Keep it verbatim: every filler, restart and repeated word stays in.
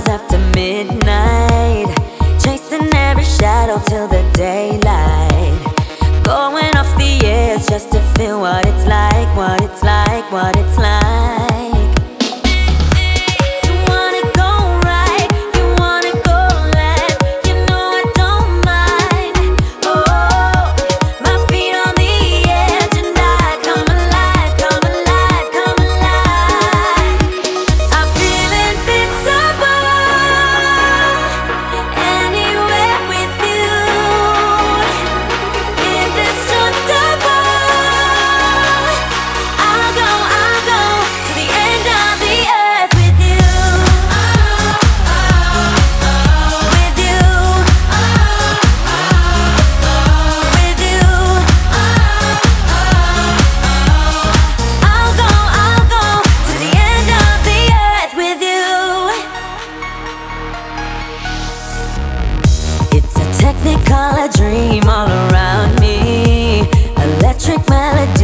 miles after midnight, chasing every shadow till the daylight. Going off the edge just to feel what it's like, what it's like, what it's like. Technicolor dream all around me, electric melody